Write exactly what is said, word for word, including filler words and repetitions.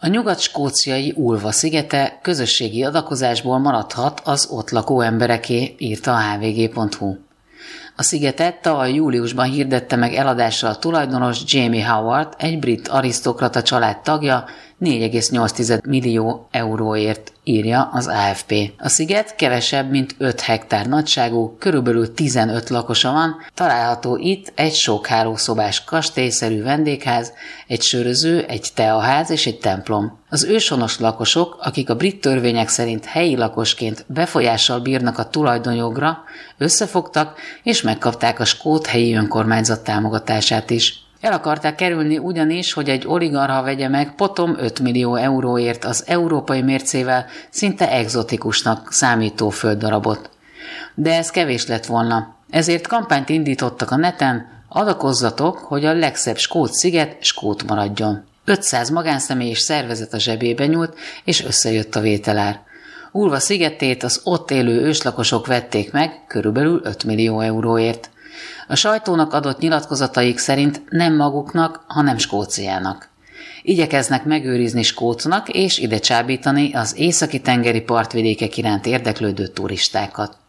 A nyugat-skóciai Ulva szigete közösségi adakozásból maradhat az ott lakó embereké, írta a há vé gé pont hú. A szigetet tavaly júliusban hirdette meg eladásra a tulajdonos Jamie Howard, egy brit arisztokrata család tagja, négy egész nyolc millió euróért, írja az á ef pé. A sziget kevesebb, mint öt hektár nagyságú, körülbelül tizenöt lakosa van, található itt egy sokhálószobás kastélyszerű vendégház, egy söröző, egy teaház és egy templom. Az őshonos lakosok, akik a brit törvények szerint helyi lakosként befolyással bírnak a tulajdonjogra, összefogtak és megkapták a skót helyi önkormányzat támogatását is. El akarták kerülni ugyanis, hogy egy oligarcha vegye meg potom öt millió euróért az európai mércével szinte egzotikusnak számító földdarabot. De ez kevés lett volna. Ezért kampányt indítottak a neten, adakozzatok, hogy a legszebb skót sziget skót maradjon. ötszáz magánszemély és szervezet a zsebébe nyúlt, és összejött a vételár. Ulva szigetét az ott élő őslakosok vették meg körülbelül öt millió euróért. A sajtónak adott nyilatkozataik szerint nem maguknak, hanem Skóciának. Igyekeznek megőrizni Skótnak és ide csábítani az északi tengeri partvidékek iránt érdeklődő turistákat.